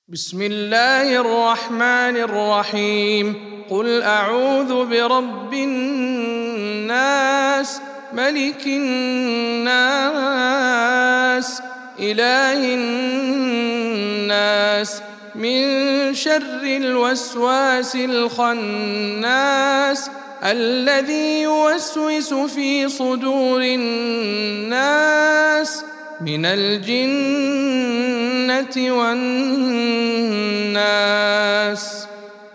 بسم الله الرحمن الرحيم. قل أعوذ برب الناس، ملك الناس، إله الناس، من شر الوسواس الخناس الذي يوسوس في صدور الناس من الجنة والناس.